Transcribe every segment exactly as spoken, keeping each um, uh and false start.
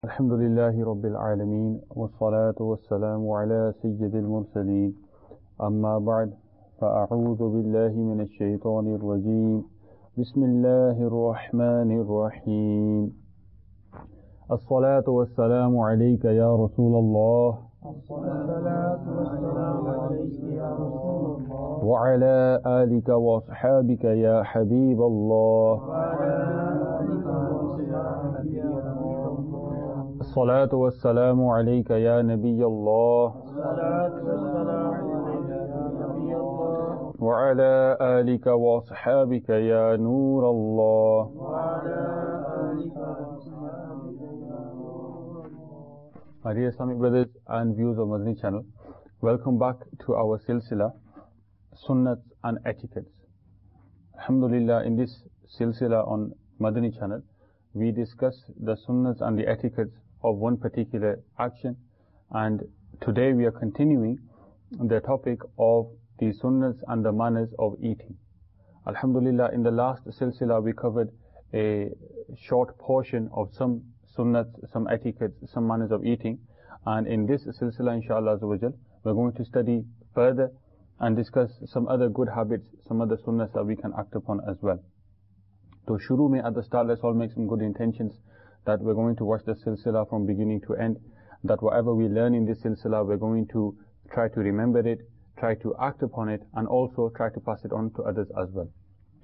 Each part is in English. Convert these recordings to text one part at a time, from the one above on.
الحمد لله رب العالمين والصلاة والسلام على سيد المرسلين أما بعد فأعوذ بالله من الشيطان الرجيم بسم الله الرحمن الرحيم الصلاة والسلام عليك يا رسول الله الصلاة والسلام عليك يا رسول الله وعلى آلك وأصحابك يا حبيب الله وعلى آلك وصحبك يا حبيب الله الصلاة والسلام عليك يا نبي الله الصلاة والسلام عليك يا نبي الله وعلى آلك وأصحابك يا نور الله وعلى آلك وصحبك يا نور الله. My dear Islamic brothers and viewers of Madani channel, welcome back to our silsila, Sunnats and Etiquettes. Alhamdulillah, in this silsila on Madani channel, we discuss the Sunnats and the etiquettes of one particular action, and today we are continuing the topic of the Sunnats and the manners of eating. Alhamdulillah, in the last silsila we covered a short portion of some Sunnats, some etiquettes, some manners of eating, and in this silsila inshallah azawajal, we're going to study further and discuss some other good habits, some other Sunnats that we can act upon as well. So shuru mein, at the start, let's all make some good intentions that we're going to watch the silsila from beginning to end, that whatever we learn in this silsila, we're going to try to remember it, try to act upon it, and also try to pass it on to others as well.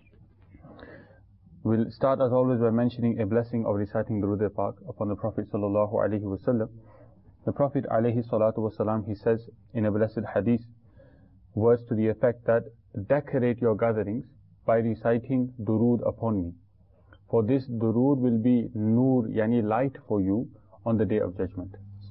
We'll start as always by mentioning a blessing of reciting Durood Pak upon the Prophet sallallahu alaihi wasallam. The Prophet alayhi salatu wasalam, he says in a blessed hadith, words to the effect that decorate your gatherings by reciting durood upon me, for this durood will be nur, yani light for you on the day of judgment.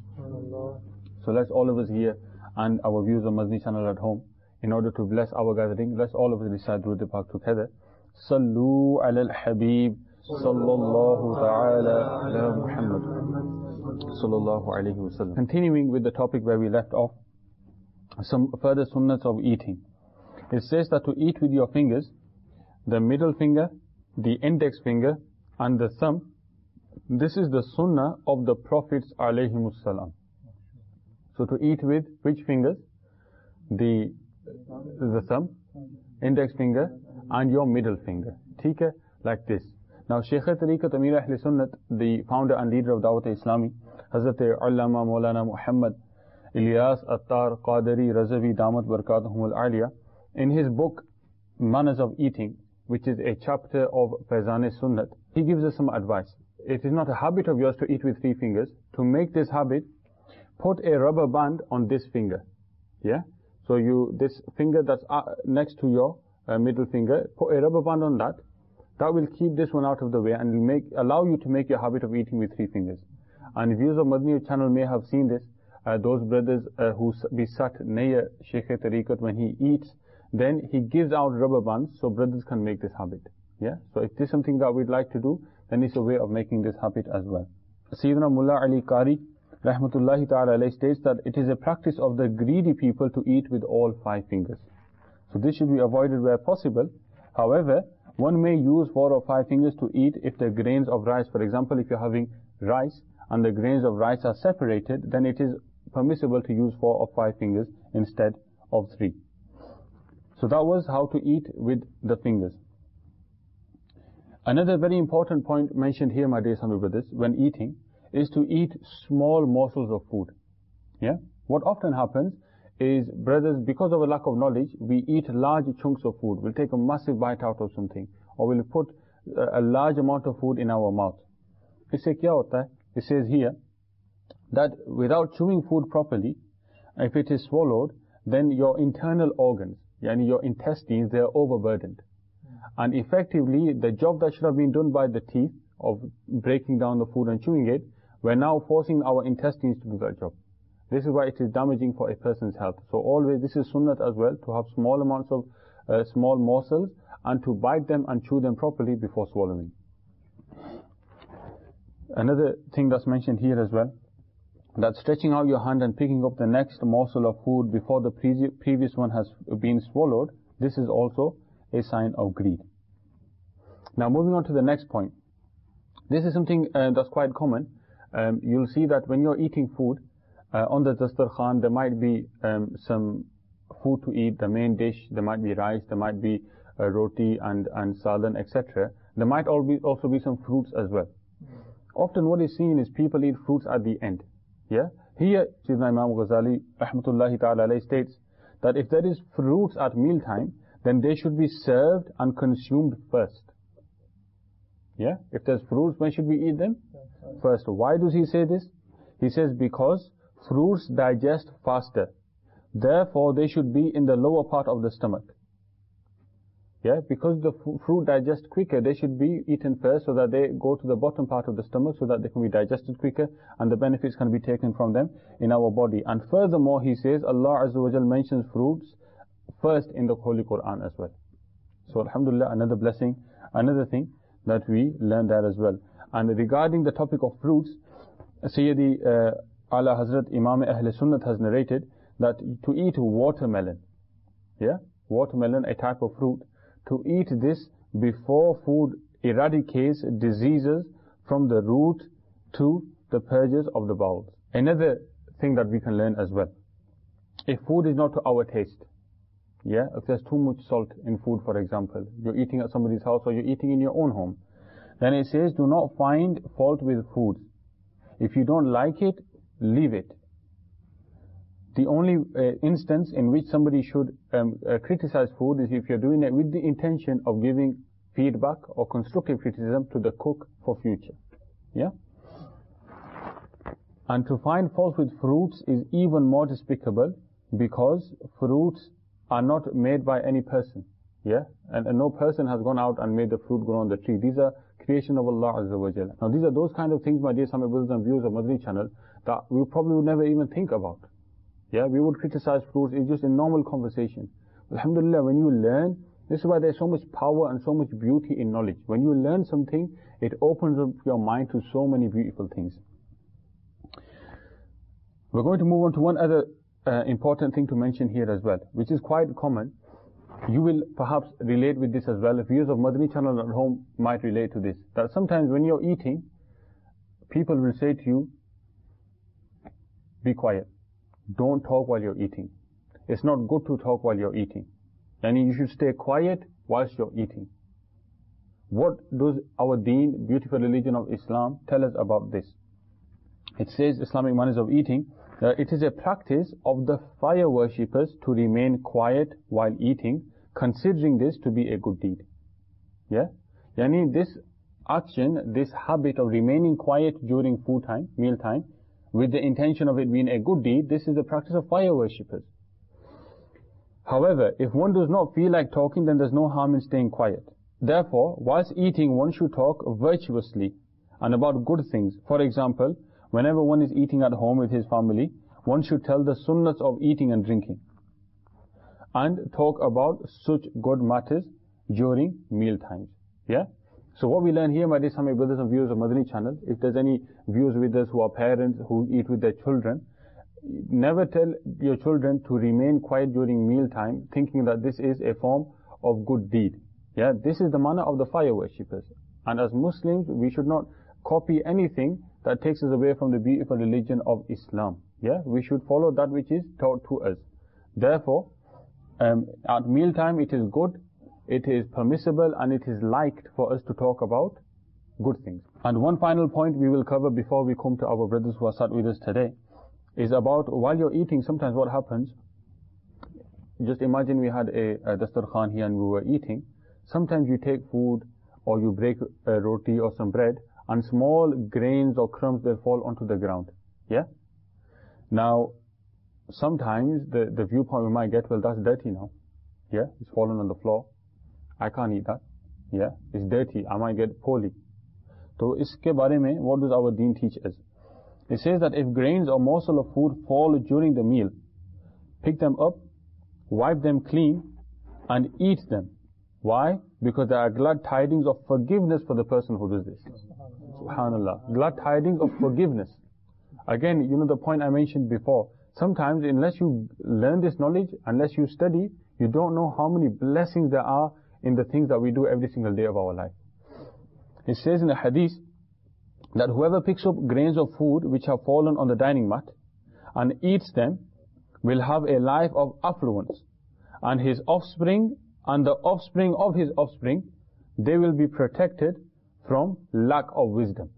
So let's all of us here and our viewers on Madani channel at home, in order to bless our gathering, let's all of us recite Durood Pak together. Sallu ala al-Habib sallallahu ta'ala ala Muhammad sallallahu alayhi wa sallam. Continuing with the topic where we left off, some further sunnats of eating. It says that to eat with your fingers, the middle finger, the index finger, and the thumb, this is the sunnah of the Prophets alayhimus salam. So to eat with which fingers? The, the thumb, index finger, and your middle finger. Theek hai? Like this. Now Shaykh Tariqat Amir Ahl Sunnat, the founder and leader of Dawat Islami, Hazrat Allama Maulana Muhammad Ilyas Attar Qadari Razavi Damat Barakatuhum Al-Aliya, in his book Manners of Eating, which is a chapter of Faizan Sunnat, he gives us some advice. It is not a habit of yours to eat with three fingers. To make this habit, put a rubber band on this finger. Yeah? So you, this finger that's uh, next to your uh, middle finger, put a rubber band on that. That will keep this one out of the way and will make, allow you to make your habit of eating with three fingers. And viewers of Madani channel may have seen this. Uh, those brothers uh, who be sat near Shaykh Tariqat, when he eats, then he gives out rubber bands so brothers can make this habit. Yeah. So if this is something that we'd like to do, then it's a way of making this habit as well. Sayyidina Mullah Ali Qari rahmatullahi ta'ala alayhi states that it is a practice of the greedy people to eat with all five fingers. So this should be avoided where possible. However, one may use four or five fingers to eat if the grains of rice, for example, if you're having rice and the grains of rice are separated, then it is permissible to use four or five fingers instead of three. So that was how to eat with the fingers. Another very important point mentioned here, my dear Islamic brothers, when eating, is to eat small morsels of food. Yeah? What often happens is, brothers, because of a lack of knowledge, we eat large chunks of food. We'll take a massive bite out of something, or we'll put a large amount of food in our mouth. Isse kya hota hai? It says here that without chewing food properly, if it is swallowed, then your internal organs, yani your intestines, they are overburdened. And effectively, the job that should have been done by the teeth of breaking down the food and chewing it, we're now forcing our intestines to do that job. This is why it is damaging for a person's health. So always, this is sunnat as well, to have small amounts of uh, small morsels and to bite them and chew them properly before swallowing. Another thing that's mentioned here as well, that stretching out your hand and picking up the next morsel of food before the pre previous one has been swallowed, this is also a sign of greed. Now moving on to the next point. This is something uh, that's quite common. um, you'll see that when you're eating food, uh, on the dastarkhan there might be um, some food to eat, the main dish, there might be rice, there might be uh, roti and, and salan, et cetera. There might also be some fruits as well. Often what is seen is people eat fruits at the end. Yeah? Here, Sayyidina Imam Ghazali, rahmatullahi ta'ala alayhi, states that if there is fruits at mealtime, then they should be served and consumed first. Yeah? If there's fruits, when should we eat them? First. Why does he say this? He says because fruits digest faster. Therefore, they should be in the lower part of the stomach. Yeah, because the fruit digests quicker, they should be eaten first so that they go to the bottom part of the stomach so that they can be digested quicker and the benefits can be taken from them in our body. And furthermore, he says, Allah Azza wa Jal mentions fruits first in the Holy Quran as well. So Alhamdulillah, another blessing, another thing that we learn there as well. And regarding the topic of fruits, Sayyidi uh, Ala Hazrat Imam Ahl Sunnat has narrated that to eat watermelon, yeah, watermelon, a type of fruit, to eat this before food eradicates diseases from the root to the purges of the bowels. Another thing that we can learn as well, if food is not to our taste, yeah, if there's too much salt in food, for example, you're eating at somebody's house or you're eating in your own home, then it says, do not find fault with food. If you don't like it, leave it. The only uh, instance in which somebody should um, uh, criticize food is if you're doing it with the intention of giving feedback or constructive criticism to the cook for future. Yeah? And to find fault with fruits is even more despicable because fruits are not made by any person. Yeah? And, and no person has gone out and made the fruit grow on the tree. These are creation of Allah Azza wa Jalla. Now these are those kind of things, my dear Sami brothers and viewers of Madani channel, that we probably would never even think about. Yeah, we would criticize fruits, it's just a normal conversation. Alhamdulillah, when you learn, this is why there's so much power and so much beauty in knowledge. When you learn something, it opens up your mind to so many beautiful things. We're going to move on to one other uh, important thing to mention here as well, which is quite common. You will perhaps relate with this as well. If viewers of Madani channel at home might relate to this. That sometimes when you're eating, people will say to you, be quiet. Don't talk while you're eating. It's not good to talk while you're eating. And you should stay quiet whilst you're eating. What does our deen, beautiful religion of Islam, tell us about this? It says, Islamic manners of eating, that it is a practice of the fire worshippers to remain quiet while eating, considering this to be a good deed. Yeah? Yani this action, this habit of remaining quiet during food time, meal time, with the intention of it being a good deed, this is the practice of fire worshippers. However, if one does not feel like talking, then there's no harm in staying quiet. Therefore, whilst eating, one should talk virtuously and about good things. For example, whenever one is eating at home with his family, one should tell the sunnahs of eating and drinking and talk about such good matters during meal times. Yeah? So what we learn here, my dear Sami brothers and viewers of Madani channel, if there's any viewers with us who are parents who eat with their children, never tell your children to remain quiet during meal time, thinking that this is a form of good deed. Yeah, this is the manner of the fire worshippers. And as Muslims, we should not copy anything that takes us away from the beautiful religion of Islam. Yeah, we should follow that which is taught to us. Therefore, um, at meal time it is good, it is permissible, and it is liked for us to talk about good things. And one final point we will cover before we come to our brothers who are sat with us today is about while you're eating, sometimes what happens, just imagine we had a, a dastarkhan here and we were eating. Sometimes you take food or you break a roti or some bread and small grains or crumbs will fall onto the ground. Yeah? Now, sometimes the, the viewpoint we might get, well, that's dirty now. Yeah? It's fallen on the floor. I can't eat that. Yeah? It's dirty. I might get poorly. So, iske bare mein, what does our deen teach us? It says that if grains or morsel of food fall during the meal, pick them up, wipe them clean, and eat them. Why? Because there are glad tidings of forgiveness for the person who does this. Subhanallah. Glad tidings of forgiveness. Again, you know the point I mentioned before. Sometimes, unless you learn this knowledge, unless you study, you don't know how many blessings there are in the things that we do every single day of our life. It says in the hadith that whoever picks up grains of food which have fallen on the dining mat and eats them will have a life of affluence, and his offspring and the offspring of his offspring, they will be protected from lack of wisdom.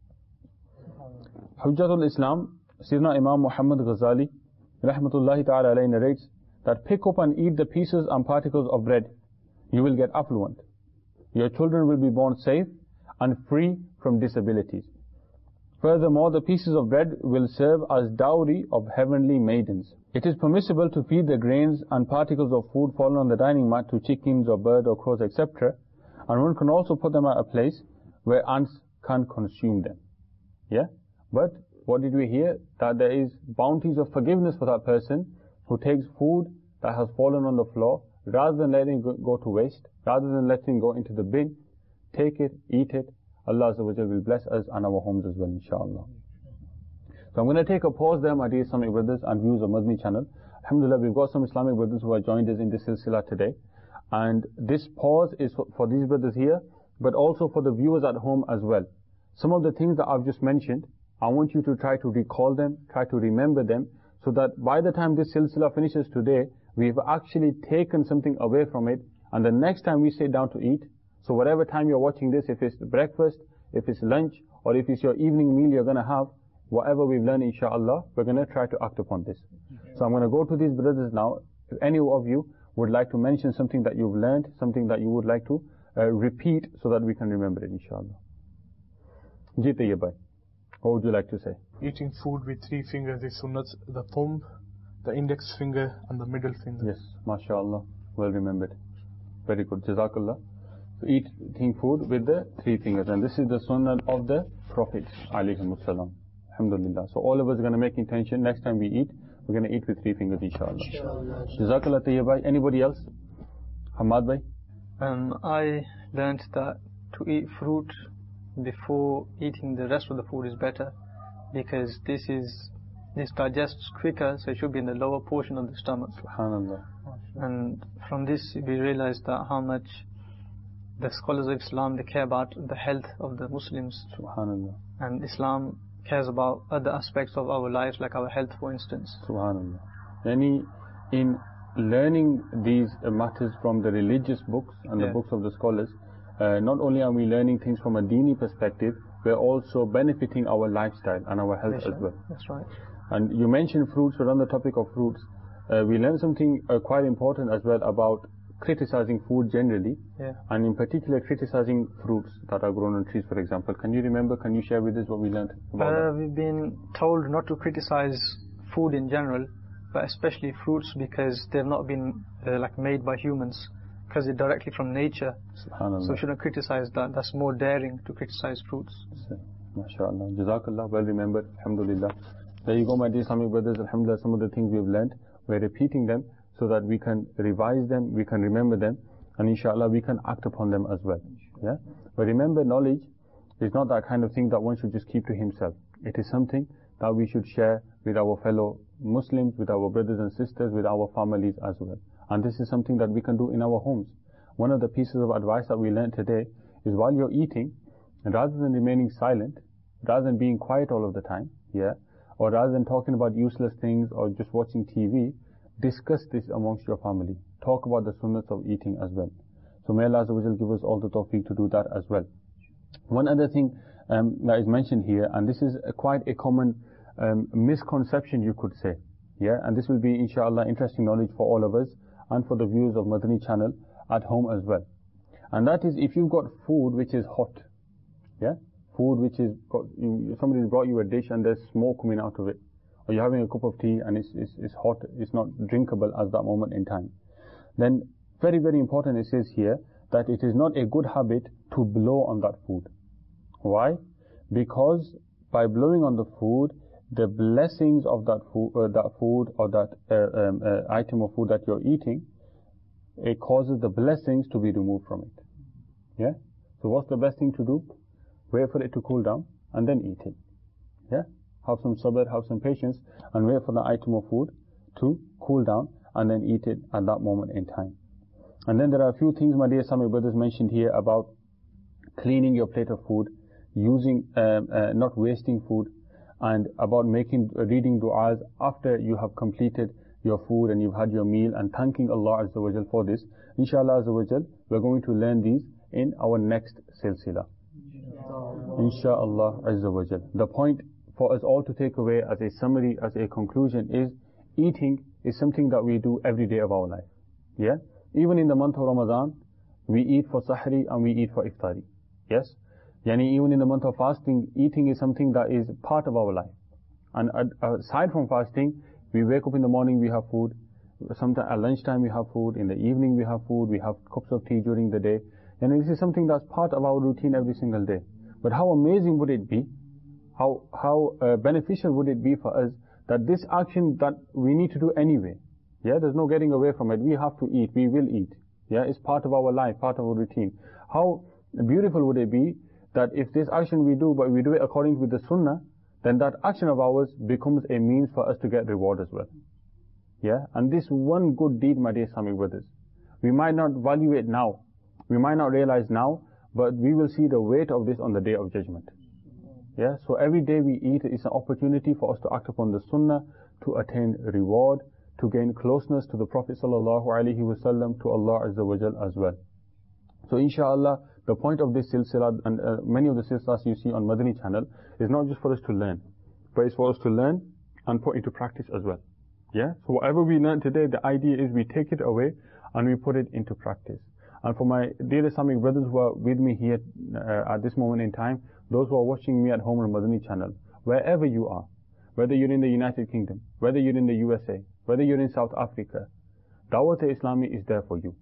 Hujjatul Islam, Sayyidina Imam Muhammad Ghazali rahmatullahi ta'ala alayhi narrates that pick up and eat the pieces and particles of bread, you will get affluent. Your children will be born safe and free from disabilities. Furthermore, the pieces of bread will serve as dowry of heavenly maidens. It is permissible to feed the grains and particles of food fallen on the dining mat to chickens or birds or crows, et cetera. And one can also put them at a place where ants can't consume them. Yeah? But what did we hear? That there is bounties of forgiveness for that person who takes food that has fallen on the floor, rather than letting it go to waste, rather than letting it go into the bin, take it, eat it. Allah Azza wa Jal will bless us and our homes as well, inshallah. So I'm going to take a pause there, my dear Islamic brothers and viewers of Madani channel. Alhamdulillah, we've got some Islamic brothers who have joined us in this silsila today. And this pause is for, for these brothers here, but also for the viewers at home as well. Some of the things that I've just mentioned, I want you to try to recall them, try to remember them, so that by the time this silsila finishes today, we've actually taken something away from it, and the next time we sit down to eat, so whatever time you're watching this, if it's breakfast, if it's lunch, or if it's your evening meal you're going to have, whatever we've learned, inshallah, we're going to try to act upon this. So I'm going to go to these brothers now. If any of you would like to mention something that you've learned, something that you would like to uh, repeat so that we can remember it, inshallah. Ji Tayyib bhai, what would you like to say? Eating food with three fingers is sunnat, the thumb, the index finger and the middle finger. Yes, mashallah, well remembered. Very good, jazakallah. So eating food with the three fingers, and this is the sunnah of the Prophet alayhimus salam. Alhamdulillah. So all of us are going to make intention, next time we eat, we're going to eat with three fingers, inshallah. Inshallah. Jazakallah Tayyib bhai. Anybody else? Hamad bhai? Um, I learned that to eat fruit before eating the rest of the food is better, because this is this digests quicker, so it should be in the lower portion of the stomach. Subhanallah. And from this we realize that how much the scholars of Islam, they care about the health of the Muslims. Subhanallah. And Islam cares about other aspects of our lives, like our health, for instance. Subhanallah. Yani, in learning these matters from the religious books and yeah. the books of the scholars, uh, not only are we learning things from a dini perspective, we're also benefiting our lifestyle and our health That's as right. well. That's right. And you mentioned fruits, but on the topic of fruits, uh, we learned something uh, quite important as well about criticizing food generally, yeah. and in particular criticizing fruits that are grown on trees, for example. Can you remember, can you share with us what we learned about uh, that? We've been told not to criticize food in general, but especially fruits, because they've not been uh, like made by humans, because they're directly from nature. Subhanallah. So we shouldn't criticize that. That's more daring to criticize fruits. MashaAllah. Jazakallah. Well remembered. Alhamdulillah. There you go, my dear Islamic brothers. Alhamdulillah, some of the things we've learned, we're repeating them so that we can revise them, we can remember them, and inshallah we can act upon them as well. Yeah. But remember, knowledge is not that kind of thing that one should just keep to himself. It is something that we should share with our fellow Muslims, with our brothers and sisters, with our families as well. And this is something that we can do in our homes. One of the pieces of advice that we learned today is, while you're eating, rather than remaining silent, rather than being quiet all of the time, yeah, or rather than talking about useless things or just watching T V, discuss this amongst your family. Talk about the sunnahs of eating as well. So may Allah Azza wa Jal give us all the tawfiq to do that as well. One other thing um, that is mentioned here, and this is a quite a common um, misconception, you could say, yeah, and this will be inshallah interesting knowledge for all of us and for the viewers of Madani channel at home as well. And that is, if you've got food which is hot, yeah, food which is got, you, somebody's brought you a dish and there's smoke coming out of it, or you're having a cup of tea and it's, it's, it's hot, it's not drinkable at that moment in time, then very very important, it says here that it is not a good habit to blow on that food. Why? Because by blowing on the food, the blessings of that food, uh, that food or that uh, um, uh, item of food that you're eating, it causes the blessings to be removed from it. Yeah. So what's the best thing to do? Wait for it to cool down and then eat it. Yeah. Have some sabr, have some patience, and wait for the item of food to cool down and then eat it at that moment in time. And then there are a few things, my dear Islamic brothers, mentioned here about cleaning your plate of food, using, um, uh, not wasting food, and about making, uh, reading du'as after you have completed your food and you've had your meal, and thanking Allah Azza wa Jal for this. Inshallah Azza wa Jal, we're going to learn these in our next silsila. Inshallah Azza wa Jal. The point for us all to take away as a summary, as a conclusion is, eating is something that we do every day of our life. Yeah? Even in the month of Ramadan, we eat for sahri and we eat for iftari. Yes? Yani even in the month of fasting, eating is something that is part of our life. And aside from fasting, we wake up in the morning, we have food. Sometimes at lunchtime we have food. In the evening we have food. We have cups of tea during the day. And this is something that's part of our routine every single day. But how amazing would it be? How, how uh, beneficial would it be for us that this action that we need to do anyway, yeah, there's no getting away from it. We have to eat. We will eat. Yeah, it's part of our life, part of our routine. How beautiful would it be that if this action we do, but we do it according with the sunnah, then that action of ours becomes a means for us to get reward as well. Yeah, and this one good deed, my dear Islamic brothers, we might not value it now, we might not realize now, but we will see the weight of this on the Day of Judgment. Yeah, so every day we eat is an opportunity for us to act upon the sunnah, to attain reward, to gain closeness to the Prophet sallallahu alaihi wasallam, to Allah Azza wa Jal as well. So inshallah, the point of this silsila, and uh, many of the silsilas you see on Madani channel, is not just for us to learn, but it's for us to learn and put into practice as well. Yeah, so whatever we learn today, the idea is we take it away and we put it into practice. And for my dear Islamic brothers who are with me here uh, at this moment in time, those who are watching me at home on Madani channel, wherever you are, whether you're in the United Kingdom, whether you're in the U S A, whether you're in South Africa, Dawat-e-Islami is there for you.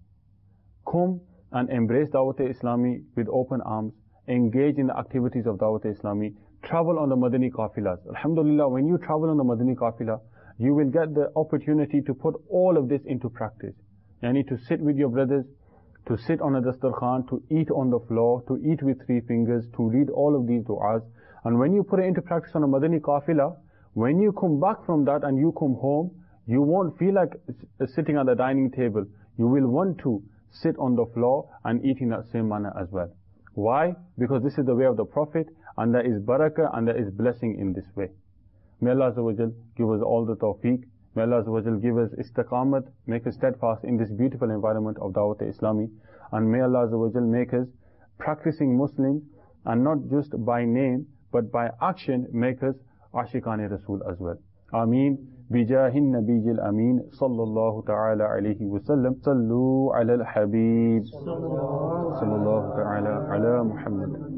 Come and embrace Dawat-e-Islami with open arms, engage in the activities of Dawat-e-Islami, travel on the Madani Qafilas. Alhamdulillah, when you travel on the Madani Qafila, you will get the opportunity to put all of this into practice. You need to sit with your brothers, to sit on a dastarkhan, to eat on the floor, to eat with three fingers, to read all of these du'as. And when you put it into practice on a Madani Qafila, when you come back from that and you come home, you won't feel like sitting at the dining table. You will want to sit on the floor and eat in that same manner as well. Why? Because this is the way of the Prophet, and there is barakah and there is blessing in this way. May Allah Azza wa Jal give us all the tawfiq. May Allah Azza wa Jal give us istiqamat, make us steadfast in this beautiful environment of Dawat-e-Islami. And may Allah Azza wa Jal make us practicing Muslims, and not just by name, but by action make us Ashiqan Rasul as well. Ameen. بجاه النبي الأمين صلى الله تعالى عليه وسلم صلوا على الحبيب صلى الله تعالى على محمد